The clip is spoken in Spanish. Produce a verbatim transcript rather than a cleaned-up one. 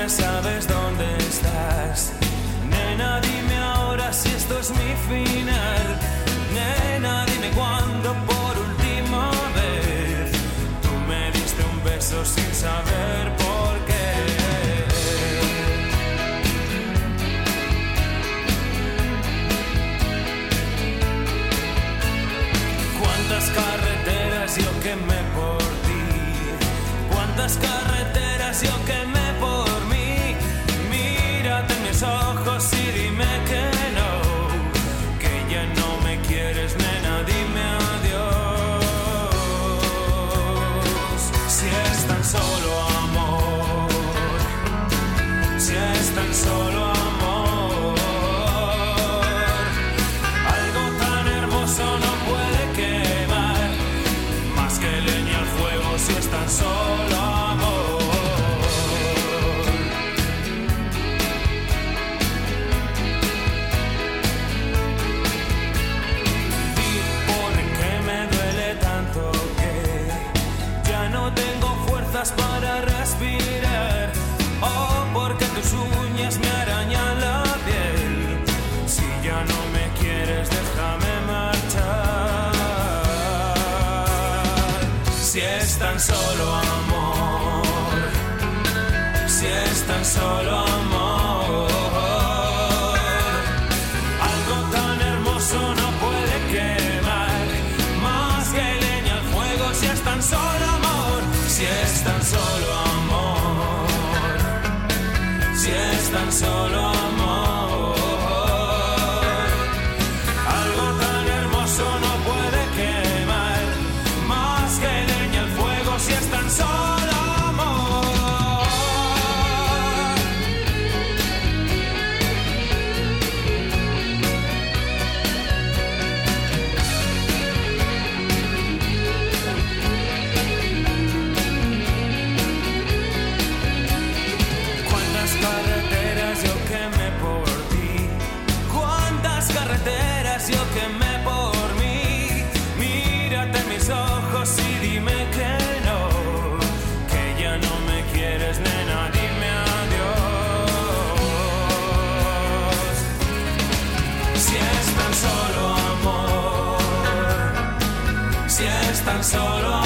dime, ¿sabes dónde estás? Nena, dime ahora si esto es mi final. Nena, dime cuándo por última vez tú me diste un beso sin saber por qué. Cuántas carreteras yo quemé por ti, cuántas carreteras yo quemé por mí. Mírate en mis ojos y dime que no, que ya no me quieres, nena, dime adiós. Si es tan solo amor, si es tan solo amor, algo tan hermoso no puede quemar más que leña al fuego. Si es tan solo amor. Di por qué me duele tanto que ya no tengo fuerzas para respirar. Oh, porque tus uñas me arañan la piel. Si ya no me quieres, déjame marchar. Si es tan solo amor, si es tan solo amor, algo tan hermoso no puede quemar más que leña al fuego. Si es tan solo amor, si es tan solo amor, si es tan solo amor, algo tan hermoso no puede quemar más que leña al fuego. Si es tan solo amor. Cuántas carreteras yo quemé por ti, cuántas carreteras yo quemé por mí. Mírate en mis ojos y dime que no, que ya no me quieres, nena, dime adiós. Si es tan solo amor, si es tan solo amor,